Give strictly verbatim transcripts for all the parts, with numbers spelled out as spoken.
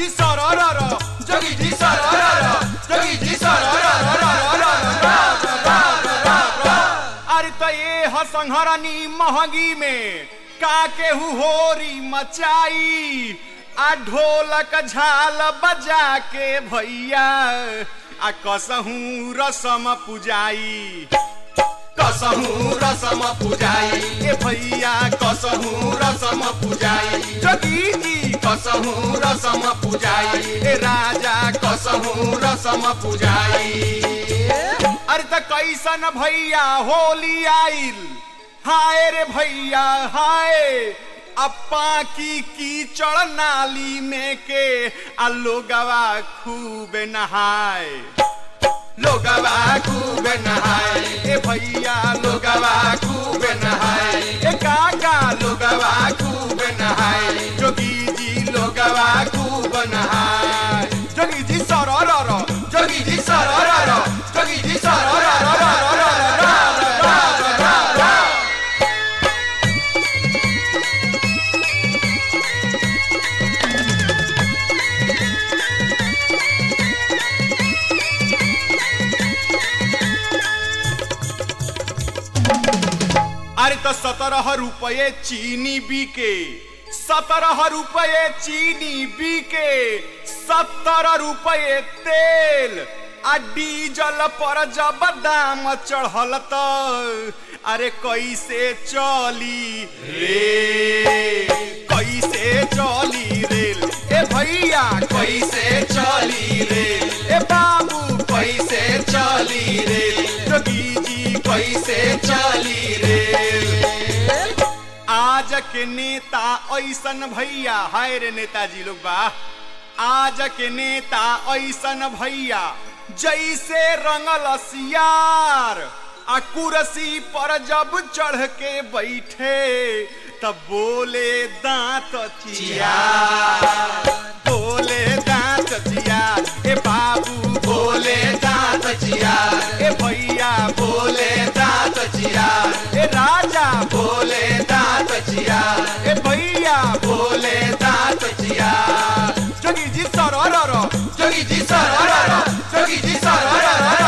जी सररर जोगी जी सररर जोगी जी सररर अरे तो ये हसंहरनी महंगी में का केहू होरी मचाई आ ढोलक झाल बजा के भैया आ कसहू रसम पुजाई कसहू रसम पुजाई ए भैया कसहू रसम पुजाई जोगी जी कसहू रसम पुजाई ए राजा कसहू रसम पुजाई अरे त कैसन भैया होली आइल हाय रे भैया हाय अपा की कीचड़ नाली में के आ लोगवा खूब नहाय लोगवा खूब नहाय ए भैया लोगवा खूब नहाय ए काका लोगवा खूब नहाय जोगी जी लोगवा खूब नहाय जोगी जी सररर जोगी जी सररर जोगी जी सररर अरे तो सत्रह रुपये चीनी बिके सत्रह रुपये चीनी बिके सत्तर रुपये तेल आ डीजल पर जब दाम चढ़ल त अरे कैसे चली रे कैसे चली रेल ए भैया कैसे चली रेल ए बाबू कैसे चली रेल जोगी जी कैसे चली रेल आज के नेता ऐसन भैया हाय रे नेताजी लोग बा आज के नेता ऐसन भैया जैसे रंगल सियार आ कुर्सी पर जब चढ़ के बैठे तब बोले दांत चियार बोले दांत चियार ए बाबू बोले दांत चियार ए भैया बोले दांत चियार ए राजा बोले दांत चियार ए भैया बोले दांत चियार जोगी जी सररर जोगी जी सररर जोगी जी सररर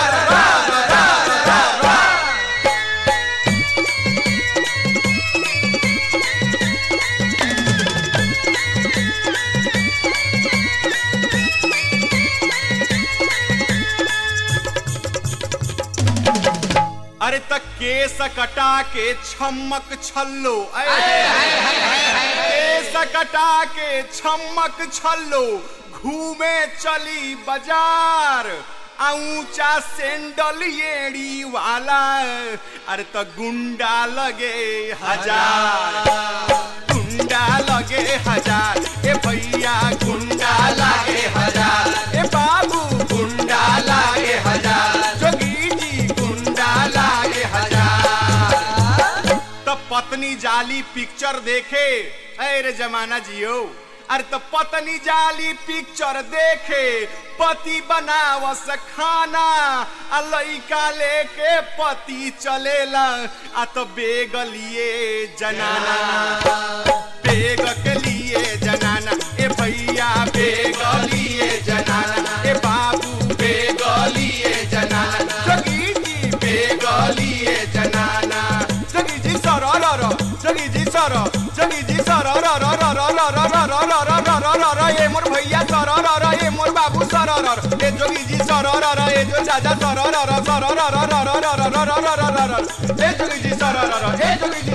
अरे तक केस कटा के छमक छल्लो केस कटा के छमक छल्लो घूमे चली बाजार ऊंचा सैंडल येड़ी वाला अरे तो गुंडा लगे हजार गुंडा लगे हजार ए भैया गुंडा लगे हजार ए बाबू गुंडा लगे हजार जोगी जी गुंडा लगे हजार तब पत्नी जाली पिक्चर देखे अरे जमाना जियो अरे तो पत्नी जाली पिक्चर देखे पति बनावस खाना आ लइका लेके पति चलेला आ तो बेग लिए जनाना बेग के लिए जनाना ए भैया बेग लिए जनाना ए बाबू बेग लिए जनाना जोगी जी बेग लिए जनाना जोगी जी सररर जोगी जी सर जोगी जी सररर ये मोर भैया सररर ये मोर बाबू सररर ए जोगी जी सररर ए जो राजा सररर सररर ए जोगी जी सररर ए जोगी जी